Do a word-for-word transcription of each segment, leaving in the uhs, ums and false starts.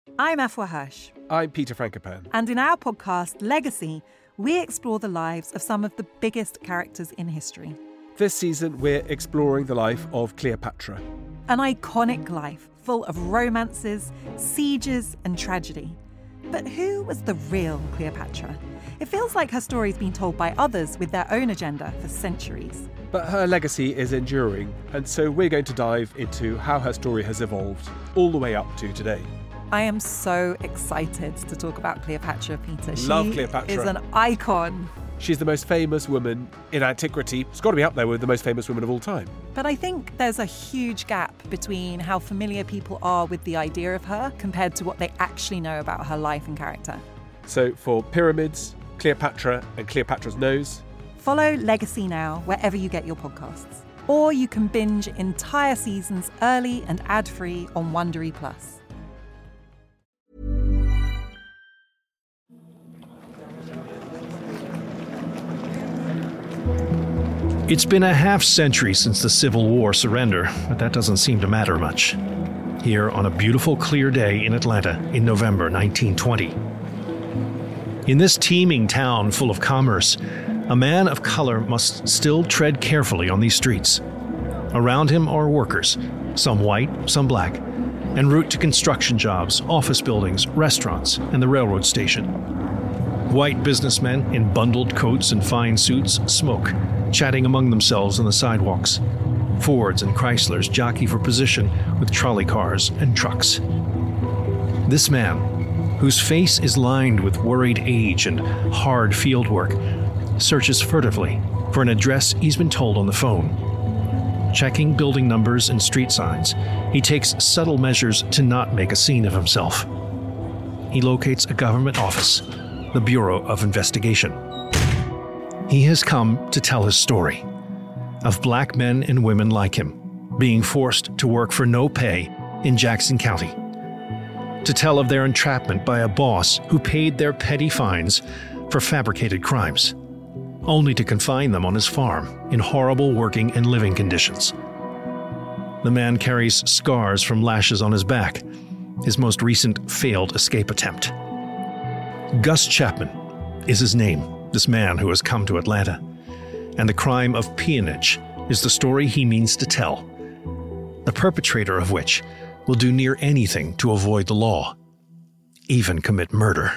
I'm Afua Hirsch. I'm Peter Frankopan. And in our podcast, Legacy, we explore the lives of some of the biggest characters in history. This season, we're exploring the life of Cleopatra. An iconic life full of romances, sieges, and tragedy. But who was the real Cleopatra? It feels like her story's been told by others with their own agenda for centuries. But her legacy is enduring, and so we're going to dive into how her story has evolved all the way up to today. I am so excited to talk about Cleopatra, Peter. Love she Cleopatra. is an icon. She's the most famous woman in antiquity. It's got to be up there with the most famous women of all time. But I think there's a huge gap between how familiar people are with the idea of her compared to what they actually know about her life and character. So for Pyramids, Cleopatra and Cleopatra's Nose, follow Legacy now wherever you get your podcasts. Or you can binge entire seasons early and ad-free on Wondery Plus. It's been a half century since the Civil War surrender, but that doesn't seem to matter much. Here on a beautiful clear day in Atlanta in November nineteen twenty. In this teeming town full of commerce, a man of color must still tread carefully on these streets. Around him are workers, some white, some black, en route to construction jobs, office buildings, restaurants, and the railroad station. White businessmen in bundled coats and fine suits smoke, chatting among themselves on the sidewalks. Fords and Chryslers jockey for position with trolley cars and trucks. This man, whose face is lined with worried age and hard field work, searches furtively for an address he's been told on the phone. Checking building numbers and street signs, he takes subtle measures to not make a scene of himself. He locates a government office, the Bureau of Investigation. He has come to tell his story of black men and women like him being forced to work for no pay in Jackson County. To tell of their entrapment by a boss who paid their petty fines for fabricated crimes, only to confine them on his farm in horrible working and living conditions. The man carries scars from lashes on his back, his most recent failed escape attempt. Gus Chapman is his name, this man who has come to Atlanta. And the crime of peonage is the story he means to tell, the perpetrator of which will do near anything to avoid the law, even commit murder.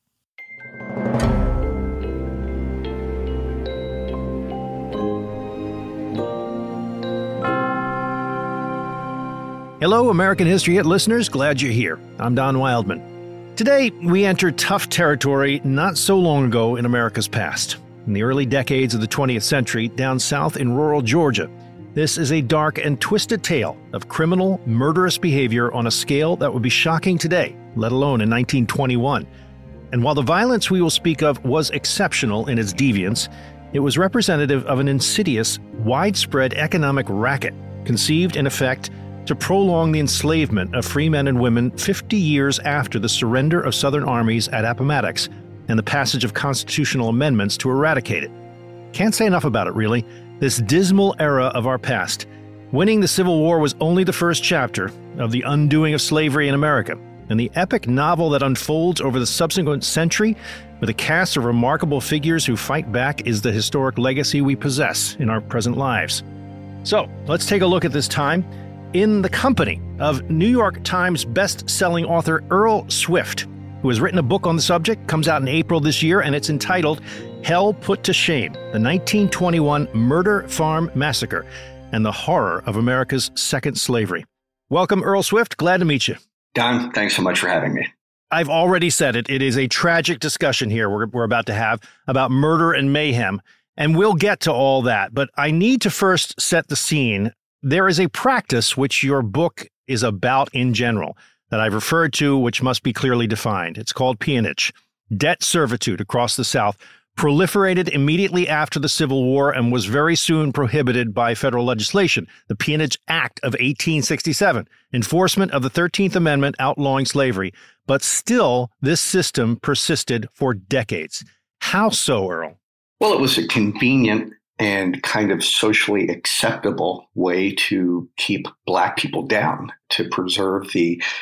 Hello, American History Hit listeners. Glad you're here. I'm Don Wildman. Today, we enter tough territory not so long ago in America's past. In the early decades of the twentieth century, down south in rural Georgia, this is a dark and twisted tale of criminal, murderous behavior on a scale that would be shocking today, let alone in nineteen twenty-one. And while the violence we will speak of was exceptional in its deviance, it was representative of an insidious, widespread economic racket conceived in effect to prolong the enslavement of free men and women fifty years after the surrender of Southern armies at Appomattox and the passage of constitutional amendments to eradicate it. Can't say enough about it, really. This dismal era of our past. Winning the Civil War was only the first chapter of the undoing of slavery in America, and the epic novel that unfolds over the subsequent century with a cast of remarkable figures who fight back is the historic legacy we possess in our present lives. So, let's take a look at this time in the company of New York Times best-selling author Earl Swift, who has written a book on the subject, comes out in April this year, and it's entitled Hell Put to Shame, the nineteen twenty-one Murder Farm Massacre and the Horror of America's Second Slavery. Welcome, Earl Swift. Glad to meet you. Don, thanks so much for having me. I've already said it. It is a tragic discussion here we're, we're about to have about murder and mayhem, and we'll get to all that. But I need to first set the scene. There is a practice which your book is about in general that I've referred to, which must be clearly defined. It's called peonage. Debt servitude across the South proliferated immediately after the Civil War and was very soon prohibited by federal legislation. The Peonage Act of eighteen sixty-seven, enforcement of the thirteenth Amendment outlawing slavery. But still, this system persisted for decades. How so, Earl? Well, it was a convenient and kind of socially acceptable way to keep Black people down, to preserve the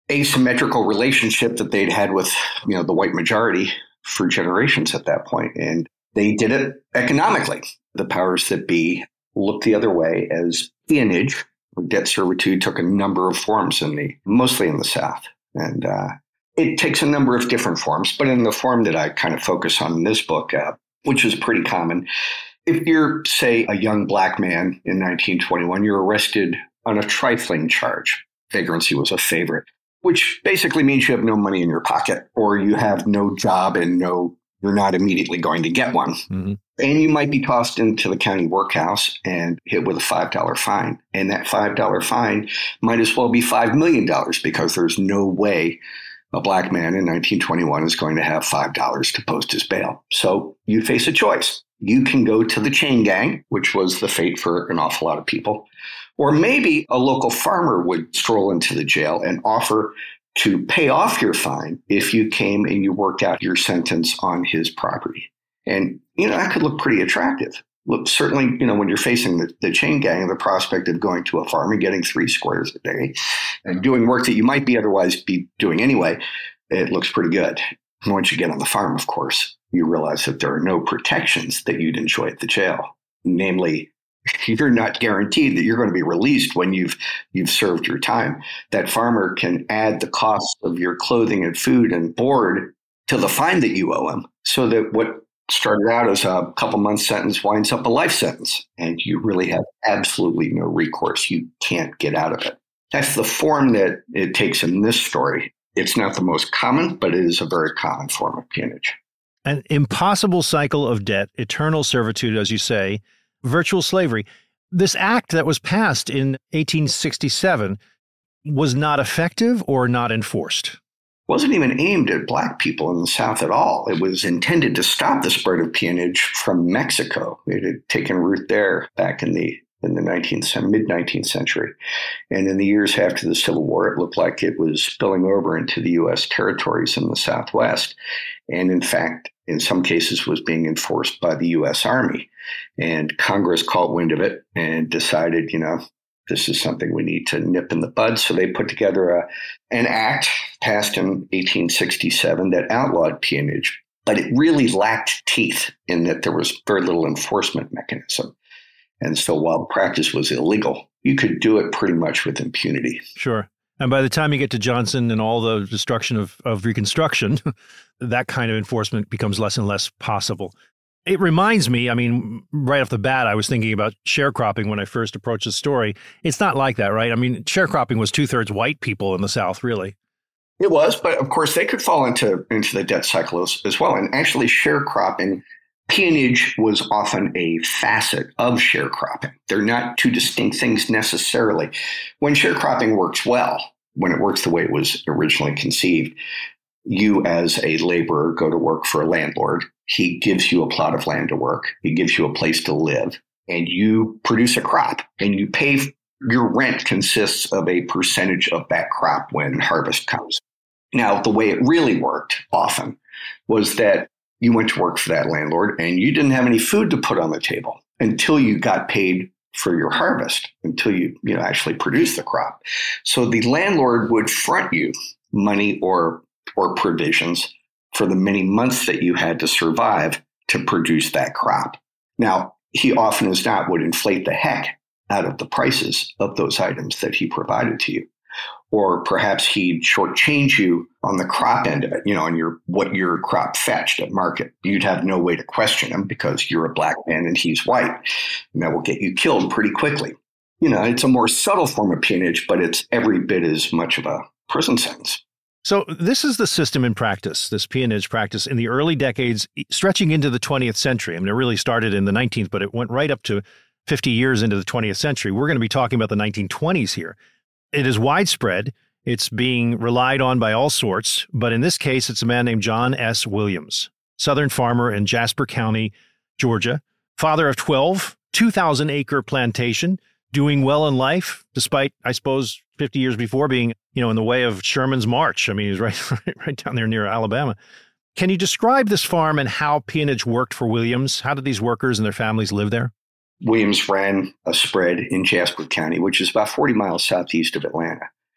asymmetrical relationship that they'd had with, you know, the white majority for generations at that point. And they did it economically. The powers that be looked the other way as peonage or debt servitude took a number of forms in the, mostly in the South. And uh, it takes a number of different forms, but in the form that I kind of focus on in this book, uh, which is pretty common, if you're, say, a young black man in nineteen twenty-one, you're arrested on a trifling charge. Vagrancy was a favorite, which basically means you have no money in your pocket or you have no job and no, you're not immediately going to get one. Mm-hmm. And you might be tossed into the county workhouse and hit with a five dollar fine. And that five dollar fine might as well be five million dollars because there's no way a black man in nineteen twenty-one is going to have five dollars to post his bail. So you face a choice. You can go to the chain gang, which was the fate for an awful lot of people. Or maybe a local farmer would stroll into the jail and offer to pay off your fine if you came and you worked out your sentence on his property. And, you know, that could look pretty attractive. Look, certainly, you know, when you're facing the, the chain gang, the prospect of going to a farm and getting three squares a day and doing work that you might be otherwise be doing anyway, it looks pretty good. And once you get on the farm, of course, you realize that there are no protections that you'd enjoy at the jail. Namely, you're not guaranteed that you're going to be released when you've you've served your time. That farmer can add the cost of your clothing and food and board to the fine that you owe him, so that what started out as a couple months sentence winds up a life sentence, and you really have absolutely no recourse. You can't get out of it. That's the form that it takes in this story. It's not the most common, but it is a very common form of peonage. An impossible cycle of debt, eternal servitude, as you say, virtual slavery. This act that was passed in eighteen sixty-seven was not effective or not enforced? Wasn't even aimed at black people in the South at all. It was intended to stop the spread of peonage from Mexico. It had taken root there back in the in the nineteenth, mid-nineteenth century. And in the years after the Civil War, it looked like it was spilling over into the U S territories in the Southwest. And in fact, in some cases was being enforced by the U S Army. And Congress caught wind of it and decided, you know, this is something we need to nip in the bud. So they put together a, an act passed in eighteen sixty-seven that outlawed peonage, but it really lacked teeth in that there was very little enforcement mechanism. And so while the practice was illegal, you could do it pretty much with impunity. Sure. And by the time you get to Johnson and all the destruction of, of Reconstruction, that kind of enforcement becomes less and less possible. It reminds me, I mean, right off the bat, I was thinking about sharecropping when I first approached the story. It's not like that, right? I mean, sharecropping was two-thirds white people in the South, really. It was, but of course they could fall into, into the debt cycle as, as well. And actually sharecropping, peonage was often a facet of sharecropping. They're not two distinct things necessarily. When sharecropping works well, when it works the way it was originally conceived, you as a laborer go to work for a landlord. He gives you a plot of land to work. He gives you a place to live, and you produce a crop, and you pay. Your rent consists of a percentage of that crop when harvest comes. Now, the way it really worked often was that you went to work for that landlord and you didn't have any food to put on the table until you got paid for your harvest, until you, you know, actually produced the crop. So the landlord would front you money or or provisions for the many months that you had to survive to produce that crop. Now, he often as not would inflate the heck out of the prices of those items that he provided to you. Or perhaps he'd shortchange you on the crop end of it, you know, on your what your crop fetched at market. You'd have no way to question him because you're a black man and he's white. And that will get you killed pretty quickly. You know, it's a more subtle form of peonage, but it's every bit as much of a prison sentence. So this is the system in practice, this peonage practice in the early decades, stretching into the twentieth century. I mean, it really started in the nineteenth, but it went right up to fifty years into the twentieth century. We're going to be talking about the nineteen twenties here. It is widespread. It's being relied on by all sorts. But in this case, it's a man named John S. Williams, Southern farmer in Jasper County, Georgia, father of twelve, two thousand acre plantation, doing well in life, despite, I suppose, fifty years before being, you know, in the way of Sherman's march. I mean, he's right, right down there near Alabama. Can you describe this farm and how peonage worked for Williams? How did these workers and their families live there? Williams ran a spread in Jasper County, which is about forty miles southeast of Atlanta.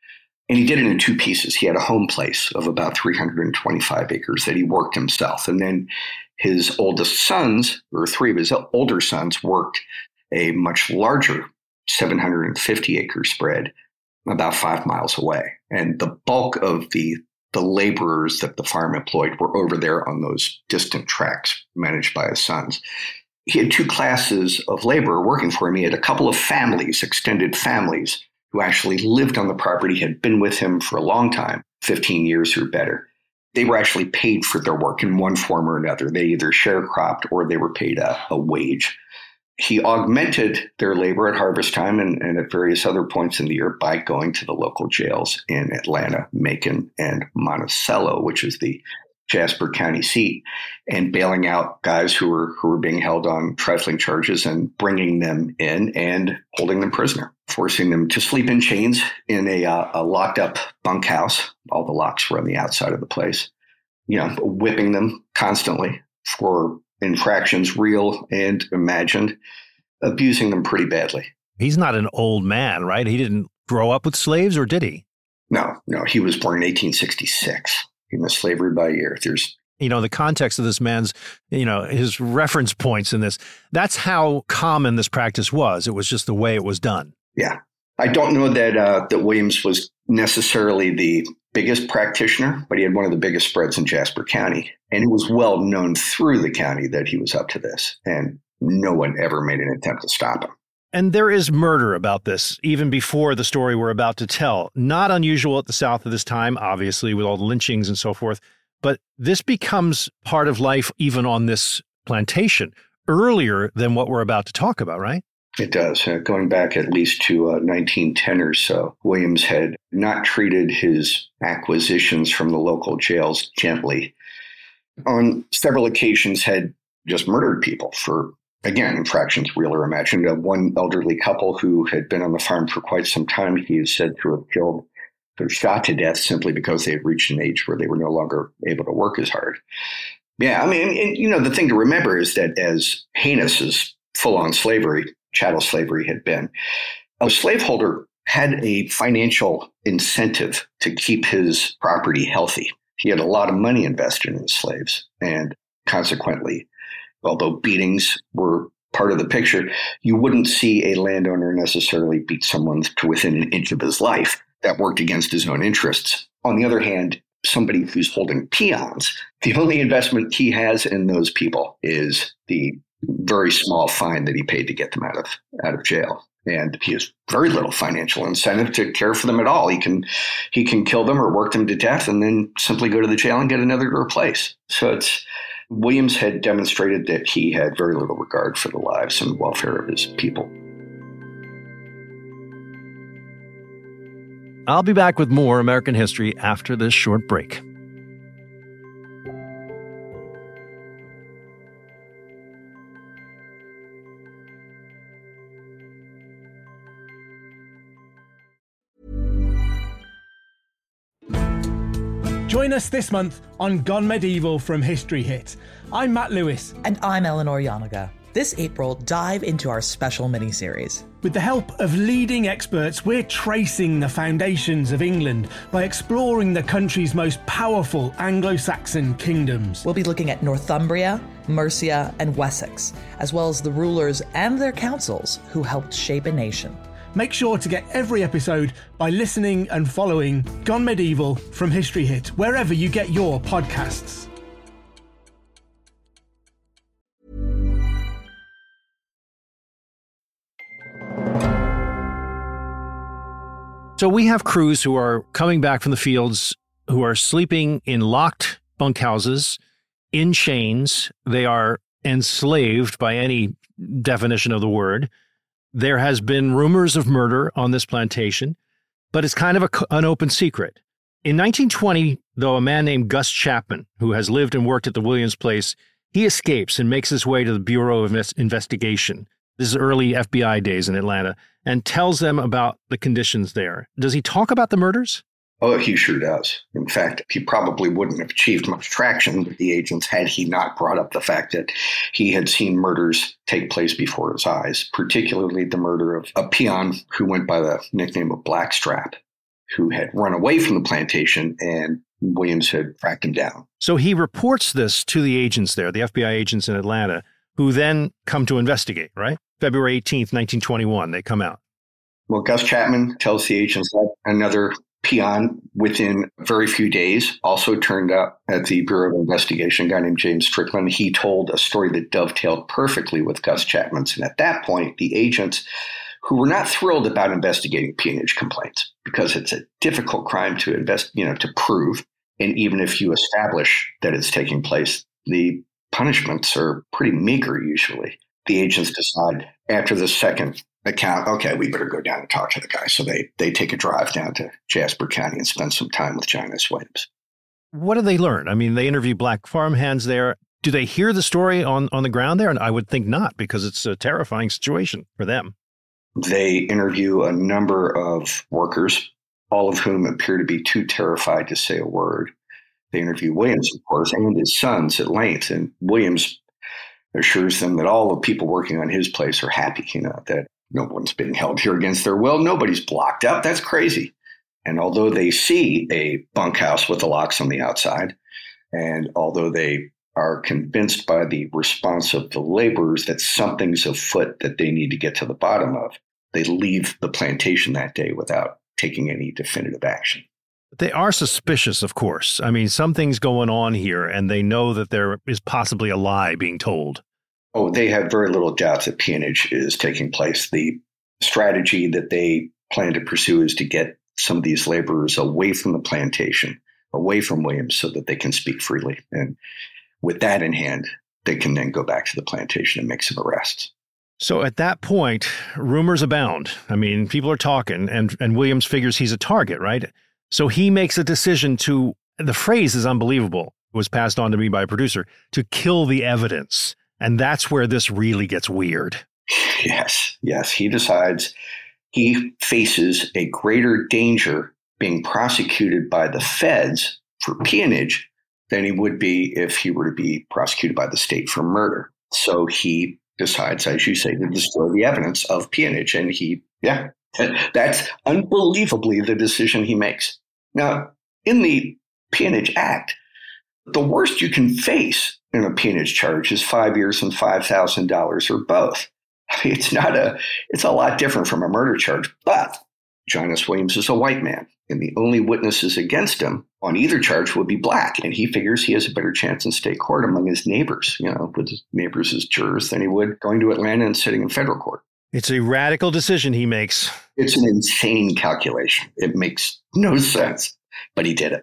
And he did it in two pieces. He had a home place of about three hundred twenty-five acres that he worked himself. And then his oldest sons, or three of his older sons, worked a much larger seven hundred fifty acre spread about five miles away. And the bulk of the, the laborers that the farm employed were over there on those distant tracts managed by his sons. He had two classes of labor working for him. He had a couple of families, extended families, who actually lived on the property, had been with him for a long time, fifteen years or better. They were actually paid for their work in one form or another. They either sharecropped or they were paid a, a wage. He augmented their labor at harvest time and, and at various other points in the year by going to the local jails in Atlanta, Macon, and Monticello, which is the Jasper County seat, and bailing out guys who were who were being held on trifling charges and bringing them in and holding them prisoner, forcing them to sleep in chains in a, uh, a locked up bunkhouse. All the locks were on the outside of the place, you know, whipping them constantly for infractions, real and imagined, abusing them pretty badly. He's not an old man, right? He didn't grow up with slaves, or did he? No, no. He was born in eighteen sixty-six. He missed slavery by a year. There's, you know, the context of this man's, you know, his reference points in this, that's how common this practice was. It was just the way it was done. Yeah. I don't know that uh, that Williams was necessarily the biggest practitioner, but he had one of the biggest spreads in Jasper County. And it was well known through the county that he was up to this. And no one ever made an attempt to stop him. And there is murder about this, even before the story we're about to tell. Not unusual at the South at this time, obviously, with all the lynchings and so forth. But this becomes part of life even on this plantation, earlier than what we're about to talk about, right? It does. Uh, going back at least to uh, nineteen ten or so, Williams had not treated his acquisitions from the local jails gently. On several occasions had just murdered people for, again, infractions real or imagined. Uh, one elderly couple who had been on the farm for quite some time, he is said to have killed or shot to death simply because they had reached an age where they were no longer able to work as hard. Yeah, I mean, and, you know, the thing to remember is that as heinous as full-on slavery, chattel slavery had been, a slaveholder had a financial incentive to keep his property healthy. He had a lot of money invested in his slaves, and consequently, although beatings were part of the picture, you wouldn't see a landowner necessarily beat someone to within an inch of his life. That worked against his own interests. On the other hand, somebody who's holding peons, the only investment he has in those people is the very small fine that he paid to get them out of out of jail. And he has very little financial incentive to care for them at all. He can he can kill them or work them to death and then simply go to the jail and get another to replace. So it's Williams had demonstrated that he had very little regard for the lives and welfare of his people. I'll be back with more American history after this short break. Join us this month on Gone Medieval from History Hit. I'm Matt Lewis. And I'm Eleanor Yanaga. This April, dive into our special miniseries. With the help of leading experts, we're tracing the foundations of England by exploring the country's most powerful Anglo-Saxon kingdoms. We'll be looking at Northumbria, Mercia, and Wessex, as well as the rulers and their councils who helped shape a nation. Make sure to get every episode by listening and following Gone Medieval from History Hit, wherever you get your podcasts. So we have crews who are coming back from the fields, who are sleeping in locked bunkhouses, in chains. They are enslaved by any definition of the word. There has been rumors of murder on this plantation, but it's kind of a, an open secret. In nineteen twenty, though, a man named Gus Chapman, who has lived and worked at the Williams place, he escapes and makes his way to the Bureau of Investigation. This is early F B I days in Atlanta, and tells them about the conditions there. Does he talk about the murders? Oh, he sure does. In fact, he probably wouldn't have achieved much traction with the agents had he not brought up the fact that he had seen murders take place before his eyes, particularly the murder of a peon who went by the nickname of Blackstrap. who had run away from the plantation, and Williams had tracked him down. So he reports this to the agents there, the F B I agents in Atlanta, who then come to investigate, right? February eighteenth, nineteen twenty-one, they come out. Well, Gus Chapman tells the agents that another peon within very few days also turned up at the Bureau of Investigation, a guy named James Strickland. He told a story that dovetailed perfectly with Gus Chapman's. And at that point, the agents, who were not thrilled about investigating peonage complaints, because it's a difficult crime to invest, you know, to prove. And even if you establish that it's taking place, the punishments are pretty meager usually. The agents decide after the second account, okay, we better go down and talk to the guy. So they they take a drive down to Jasper County and spend some time with John S. Williams. What do they learn? I mean, they interview black farmhands there. Do they hear the story on, on the ground there? And I would think not, because it's a terrifying situation for them. They interview a number of workers, all of whom appear to be too terrified to say a word. They interview Williams, of course, and his sons at length. And Williams assures them that all the people working on his place are happy, you know, that no one's being held here against their will. Nobody's blocked up. That's crazy. And although they see a bunkhouse with the locks on the outside, and although they are convinced by the response of the laborers that something's afoot that they need to get to the bottom of, they leave the plantation that day without taking any definitive action. They are suspicious, of course. I mean, something's going on here, and they know that there is possibly a lie being told. Oh, they have very little doubt that peonage is taking place. The strategy that they plan to pursue is to get some of these laborers away from the plantation, away from Williams, so that they can speak freely. And with that in hand, they can then go back to the plantation and make some arrests. So at that point, rumors abound. I mean, people are talking, and, and Williams figures he's a target, right? So he makes a decision to, the phrase is unbelievable, it was passed on to me by a producer, to kill the evidence. And that's where this really gets weird. Yes, yes. He decides he faces a greater danger being prosecuted by the feds for peonage than he would be if he were to be prosecuted by the state for murder. So he decides, as you say, to destroy the evidence of peonage. And he, yeah, that's unbelievably the decision he makes. Now, in the Peonage Act, the worst you can face in a peonage charge is five years and five thousand dollars or both. It's not a, it's a lot different from a murder charge, but John S. Williams is a white man, and the only witnesses against him on either charge would be black. And he figures he has a better chance in state court among his neighbors, you know, with his neighbors as jurors than he would going to Atlanta and sitting in federal court. It's a radical decision he makes. It's an insane calculation. It makes no sense, but he did it.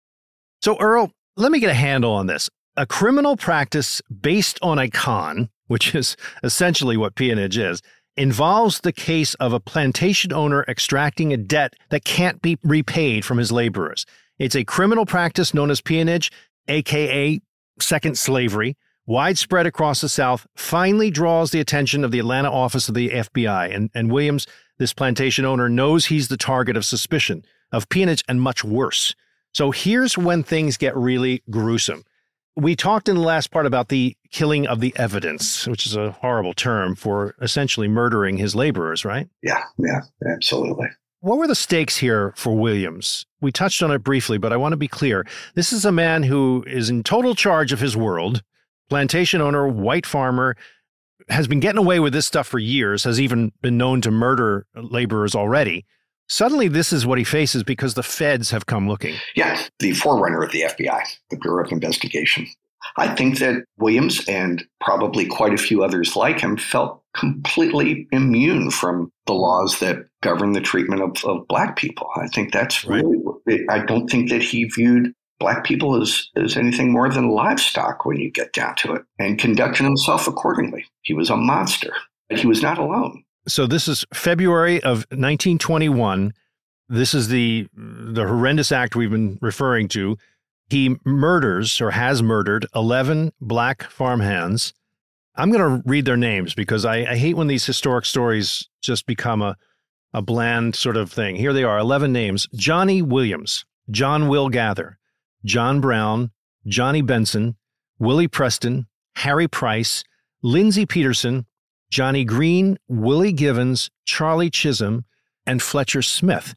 So, Earl, let me get a handle on this. A criminal practice based on a con, which is essentially what peonage is, involves the case of a plantation owner extracting a debt that can't be repaid from his laborers. It's a criminal practice known as peonage, a k a second slavery, widespread across the South, finally draws the attention of the Atlanta office of the F B I. And, and Williams, this plantation owner, knows he's the target of suspicion of peonage and much worse. So here's when things get really gruesome. We talked in the last part about the killing of the evidence, which is a horrible term for essentially murdering his laborers, right? Yeah, yeah, absolutely. What were the stakes here for Williams? We touched on it briefly, but I want to be clear. This is a man who is in total charge of his world, plantation owner, white farmer, has been getting away with this stuff for years, has even been known to murder laborers already. Suddenly, this is what he faces because the feds have come looking. Yeah, the forerunner of the F B I, the Bureau of Investigation. I think that Williams and probably quite a few others like him felt completely immune from the laws that govern the treatment of, of black people. I think that's really, right. I don't think that he viewed black people as, as anything more than livestock when you get down to it, and conducted himself accordingly. He was a monster, but he was not alone. So this is February of nineteen twenty-one. This is the the horrendous act we've been referring to. He murders or has murdered eleven black farmhands. I'm going to read their names because I, I hate when these historic stories just become a, a bland sort of thing. Here they are, eleven names. Johnny Williams, John Will Gather, John Brown, Johnny Benson, Willie Preston, Harry Price, Lindsey Peterson, Johnny Green, Willie Givens, Charlie Chisholm, and Fletcher Smith.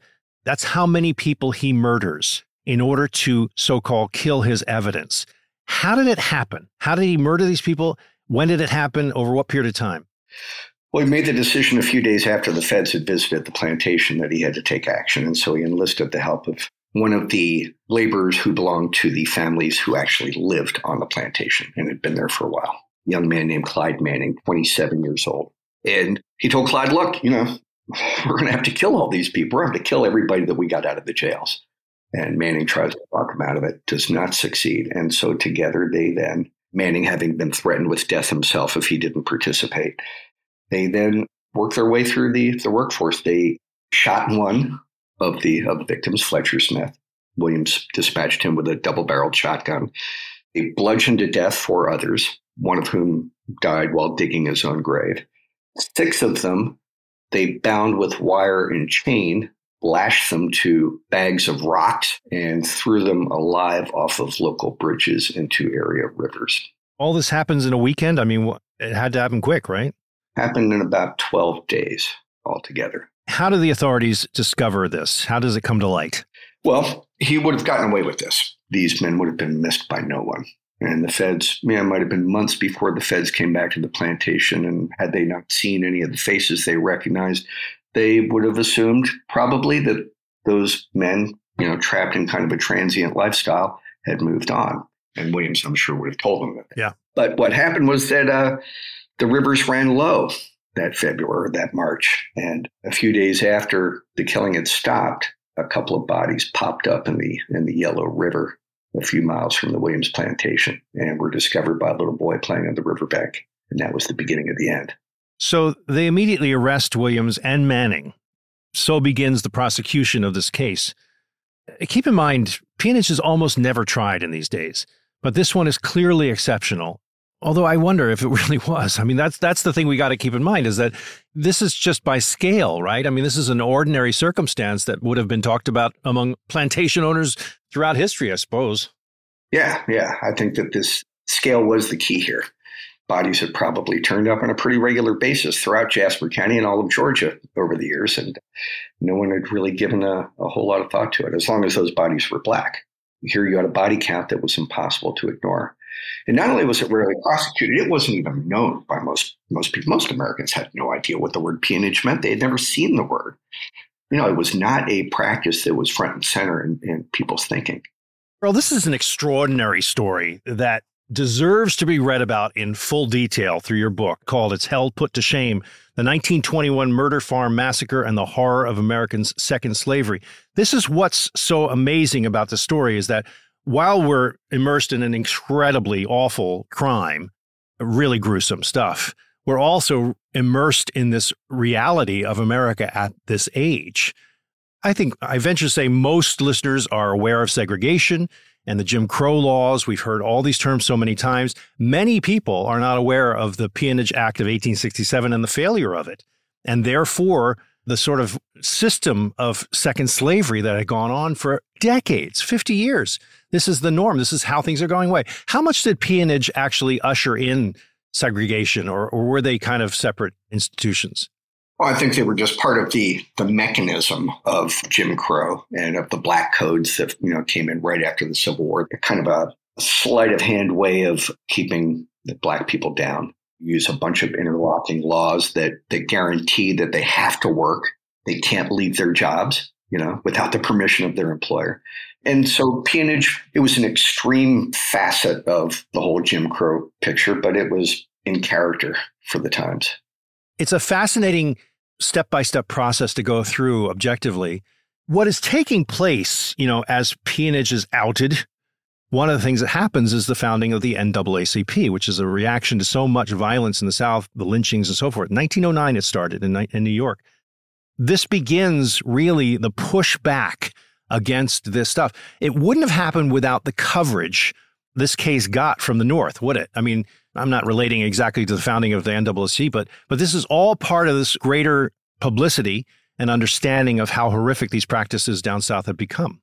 That's how many people he murders in order to so-called kill his evidence. How did it happen? How did he murder these people? When did it happen? Over what period of time? Well, he made the decision a few days after the feds had visited the plantation that he had to take action. And so he enlisted the help of one of the laborers who belonged to the families who actually lived on the plantation and had been there for a while. A young man named Clyde Manning, twenty-seven years old. And he told Clyde, look, you know, we're going to have to kill all these people. We're going to have to kill everybody that we got out of the jails. And Manning tries to talk him out of it, does not succeed. And so together they then, Manning having been threatened with death himself if he didn't participate, they then worked their way through the, the workforce. They shot one of the, of the victims, Fletcher Smith. Williams dispatched him with a double-barreled shotgun. They bludgeoned to death four others, one of whom died while digging his own grave. Six of them, they bound with wire and chain, lashed them to bags of rocks, and threw them alive off of local bridges into area rivers. All this happens in a weekend? I mean, it had to happen quick, right? Happened in about twelve days altogether. How do the authorities discover this? How does it come to light? Well, he would have gotten away with this. These men would have been missed by no one. And the feds, yeah, it might have been months before the feds came back to the plantation. And had they not seen any of the faces they recognized, they would have assumed probably that those men, you know, trapped in kind of a transient lifestyle, had moved on. And Williams, I'm sure, would have told them that. Yeah. But what happened was that uh, the rivers ran low that February, that March. And a few days after the killing had stopped, a couple of bodies popped up in the in the Yellow River a few miles from the Williams plantation and were discovered by a little boy playing on the riverbank. And that was the beginning of the end. So they immediately arrest Williams and Manning. So begins the prosecution of this case. Keep in mind, peonage is almost never tried in these days, but this one is clearly exceptional. Although I wonder if it really was. I mean, that's that's the thing we got to keep in mind, is that this is just by scale, right? I mean, this is an ordinary circumstance that would have been talked about among plantation owners throughout history, I suppose. Yeah, yeah. I think that this scale was the key here. Bodies had probably turned up on a pretty regular basis throughout Jasper County and all of Georgia over the years, and no one had really given a, a whole lot of thought to it, as long as those bodies were black. Here you had a body count that was impossible to ignore. And not only was it rarely prosecuted, it wasn't even known by most most people. Most Americans had no idea what the word peonage meant. They had never seen the word. You know, it was not a practice that was front and center in, in people's thinking. Well, this is an extraordinary story that deserves to be read about in full detail through your book called It's Hell Put to Shame, the nineteen twenty-one Murder Farm Massacre and the Horror of Americans' Second Slavery. This is what's so amazing about the story, is that while we're immersed in an incredibly awful crime, really gruesome stuff, we're also immersed in this reality of America at this age. I think I venture to say most listeners are aware of segregation and the Jim Crow laws. We've heard all these terms so many times. Many people are not aware of the Peonage Act of eighteen sixty-seven and the failure of it. And therefore, the sort of system of second slavery that had gone on for decades, fifty years. This is the norm. This is how things are going away. How much did peonage actually usher in segregation, or, or were they kind of separate institutions? Well, I think they were just part of the the mechanism of Jim Crow and of the black codes that, you know, came in right after the Civil War. They're kind of a sleight of hand way of keeping the black people down. Use a bunch of interlocking laws that, that guarantee that they have to work. They can't leave their jobs, you know, without the permission of their employer. And so peonage, it was an extreme facet of the whole Jim Crow picture, but it was in character for the times. It's a fascinating step-by-step process to go through objectively. What is taking place, you know, as peonage is outed, one of the things that happens is the founding of the N double A C P, which is a reaction to so much violence in the South, the lynchings and so forth. In nineteen oh nine, it started in, in New York. This begins really the pushback against this stuff. It wouldn't have happened without the coverage this case got from the North, would it? I mean, I'm not relating exactly to the founding of the N double A C P, but but this is all part of this greater publicity and understanding of how horrific these practices down South have become.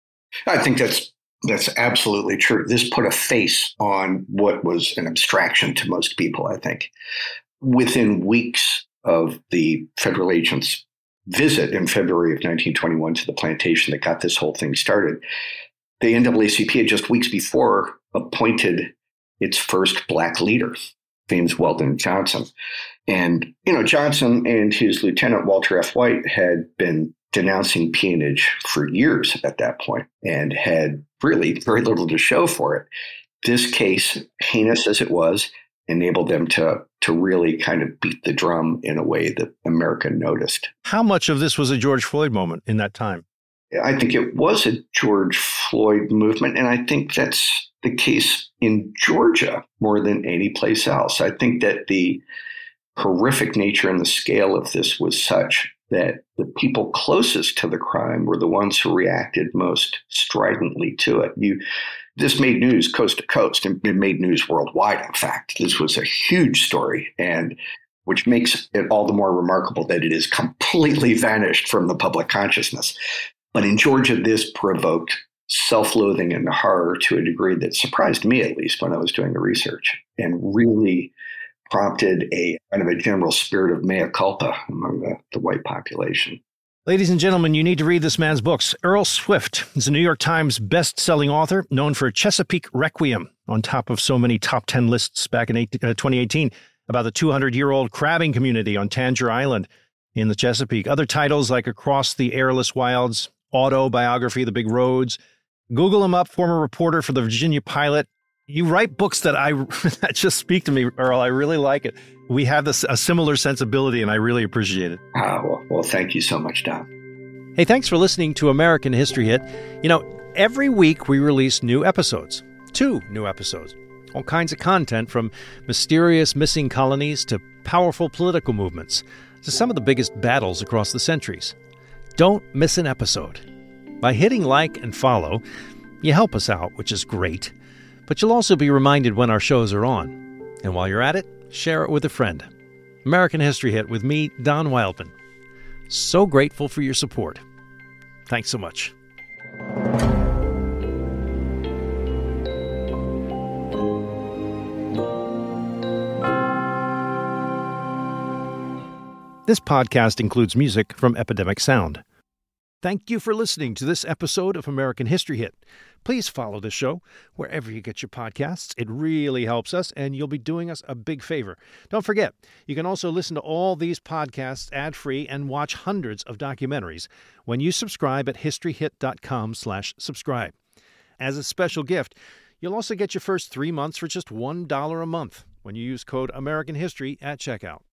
I think that's That's absolutely true. This put a face on what was an abstraction to most people, I think. Within weeks of the federal agents visit in February of nineteen twenty-one to the plantation that got this whole thing started, the N double A C P had just weeks before appointed its first black leader, James Weldon Johnson. And, you know, Johnson and his lieutenant, Walter F. White, had been denouncing peonage for years at that point and had really very little to show for it. This case, heinous as it was, enabled them to to really kind of beat the drum in a way that America noticed. How much of this was a George Floyd moment in that time? I think it was a George Floyd movement, and I think that's the case in Georgia more than any place else. I think that the horrific nature and the scale of this was such that the people closest to the crime were the ones who reacted most stridently to it. You, this made news coast to coast, and it made news worldwide, in fact. This was a huge story, and which makes it all the more remarkable that it is completely vanished from the public consciousness. But in Georgia, this provoked self-loathing and horror to a degree that surprised me, at least, when I was doing the research, and really prompted a kind of a general spirit of mea culpa among the, the white population. Ladies and gentlemen, you need to read this man's books. Earl Swift is a New York Times best-selling author, known for Chesapeake Requiem, on top of so many top ten lists back in twenty eighteen, about the two hundred year old crabbing community on Tangier Island in the Chesapeake. Other titles like Across the Airless Wilds, Autobiography, The Big Roads. Google him up, former reporter for the Virginia Pilot. You write books that I that just speak to me, Earl. I really like it. We have this a similar sensibility, and I really appreciate it. Ah, well, well, thank you so much, Don. Hey, thanks for listening to American History Hit. You know, every week we release new episodes, two new episodes, all kinds of content from mysterious missing colonies to powerful political movements to some of the biggest battles across the centuries. Don't miss an episode. By hitting like and follow, you help us out, which is great. But you'll also be reminded when our shows are on. And while you're at it, share it with a friend. American History Hit with me, Don Wildman. So grateful for your support. Thanks so much. This podcast includes music from Epidemic Sound. Thank you for listening to this episode of American History Hit. Please follow the show wherever you get your podcasts. It really helps us, and you'll be doing us a big favor. Don't forget, you can also listen to all these podcasts ad-free and watch hundreds of documentaries when you subscribe at historyhit.com slash subscribe. As a special gift, you'll also get your first three months for just one dollar a month when you use code American History at checkout.